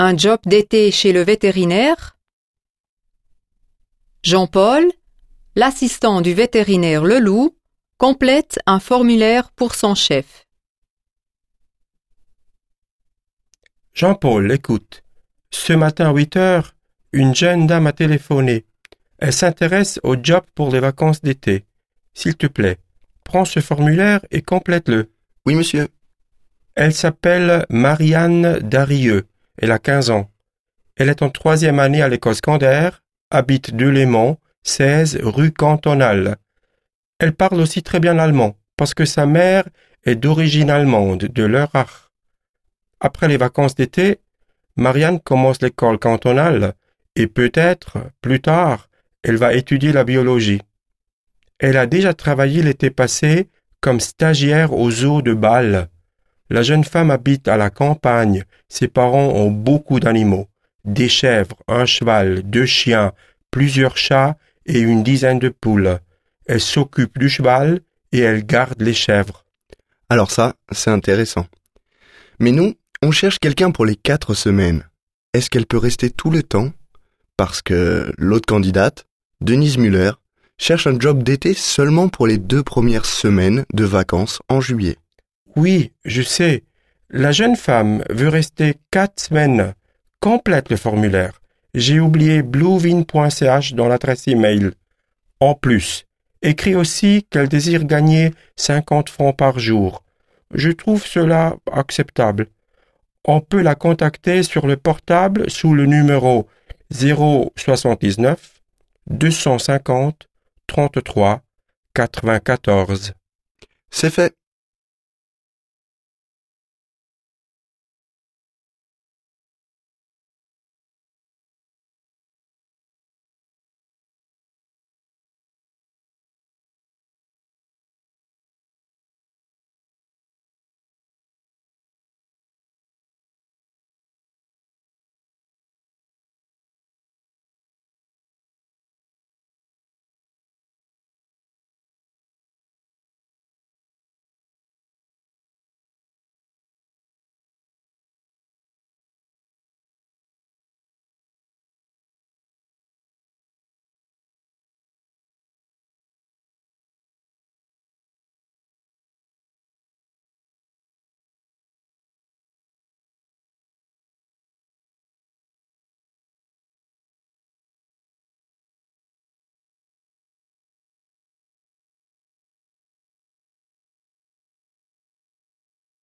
un job d'été chez le vétérinaire? Jean-Paul, l'assistant du vétérinaire Leloup, complète un formulaire pour son chef. Jean-Paul, écoute. Ce matin à 8 heures, une jeune dame a téléphoné. Elle s'intéresse au job pour les vacances d'été. S'il te plaît, prends ce formulaire et complète-le. Oui, monsieur. Elle s'appelle Marianne Darieux. Elle a 15 ans. Elle est en 3e année à l'école secondaire, habite Delémont, 16 rue Cantonale. Elle parle aussi très bien l'allemand, parce que sa mère est d'origine allemande, de l'Eurach. Après les vacances d'été, Marianne commence l'école cantonale et peut-être, plus tard, elle va étudier la biologie. Elle a déjà travaillé l'été passé comme stagiaire au zoo de Bâle. La jeune femme habite à la campagne. Ses parents ont beaucoup d'animaux. Des chèvres, un cheval, 2 chiens, plusieurs chats et une dizaine de poules. Elle s'occupe du cheval et elle garde les chèvres. Alors ça, c'est intéressant. Mais nous, on cherche quelqu'un pour les 4 semaines. Est-ce qu'elle peut rester tout le temps? Parce que l'autre candidate, Denise Muller, cherche un job d'été seulement pour les 2 premières semaines de vacances en juillet. Oui, je sais. La jeune femme veut rester 4 semaines. Complète le formulaire. J'ai oublié bluevin.ch dans l'adresse email. En plus, écris aussi qu'elle désire gagner 50 francs par jour. Je trouve cela acceptable. On peut la contacter sur le portable sous le numéro 079 250 33 94. C'est fait.